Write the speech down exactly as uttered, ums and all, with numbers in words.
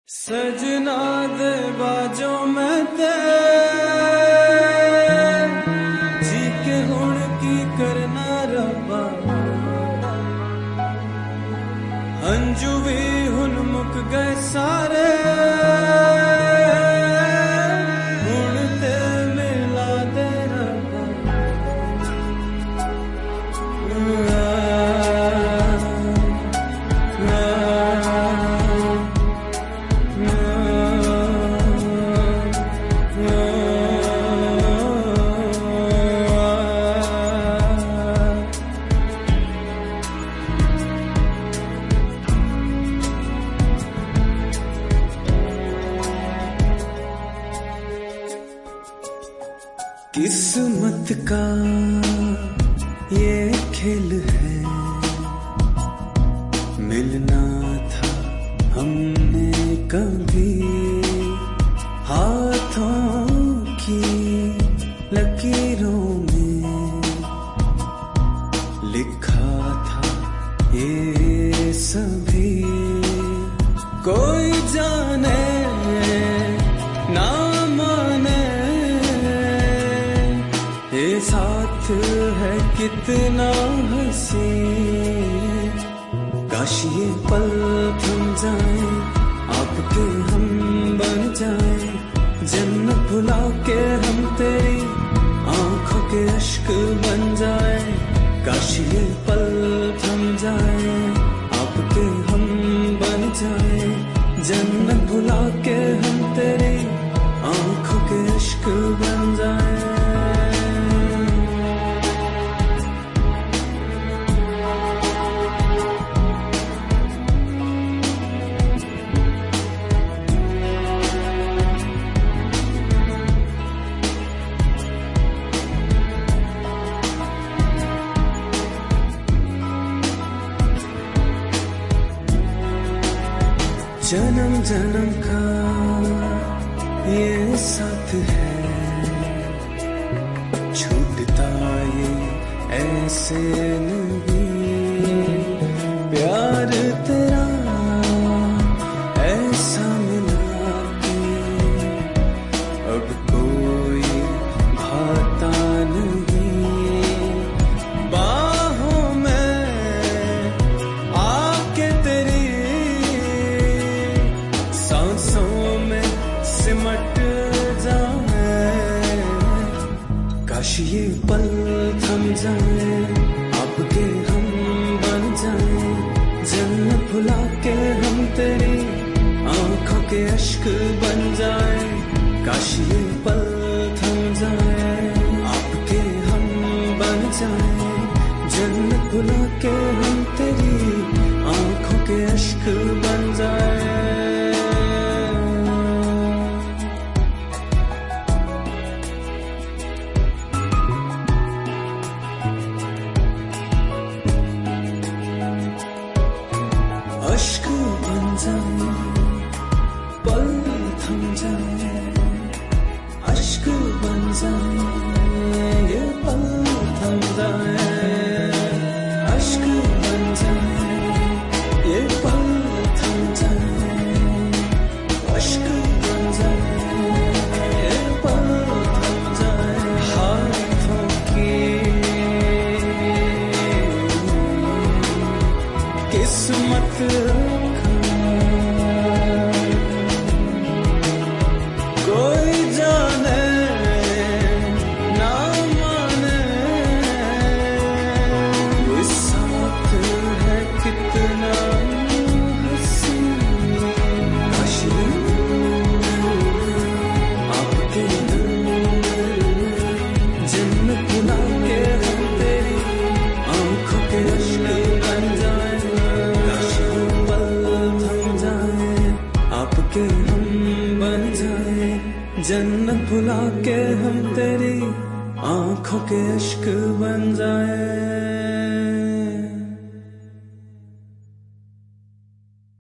सजना दे बाजो मैं ते जी के हुण की करना रब्बा हंजू भी हुण मुक गए सारे हुण ते मिला दे रब्बा किस्मत का ये खेल है, मिलना था हमने कभी हाथों की लकीरों में लिखा था ये सभी। कोई जाने ना माने ये साथ है कितना हंसी, काश ये पल थम जाए आपके हम बन जाए, जन्नत भुला के हम तेरी आंखों के अश्क बन जाए। काश ये पल थम जाए आपके हम बन जाए, जन्नत भुला के हम तेरी आंखों के अश्क बन जाए। जन्म जन्म का ये साथ है, छूटता ये ऐसे नहीं। प्यार तेरा ऐसा मिला कि अब कोई भाता नहीं। बाहों में आके तेरी सांसों में सिमट जाए, काश ये पल थम जाए आपके हम बन जाए, जन्नत भुला के हम तेरी आंखों के अश्क बन जाए। काश ये पल थम जाए आपके हम बन जाए, जन्नत भुला के हम तेरी आंखों के अश्क बन जाए। अश्क बन जाए पल थम जाए, अश्क बन जाए ये पल थम जाए, अश्क बन जाए ये पल थम जाए, अश्क बन जाए ये पल थम जाए। हाथों की किस्मत कोई जाने ना माने, ये साथ है कितना हंसी। काश आपके जन्नत भुला के हम तेरी आंखों के अश्क बन जाए। आपके हम बन जाए, जन्नत भुला के हम तेरी आंखों के अश्क बन जाए।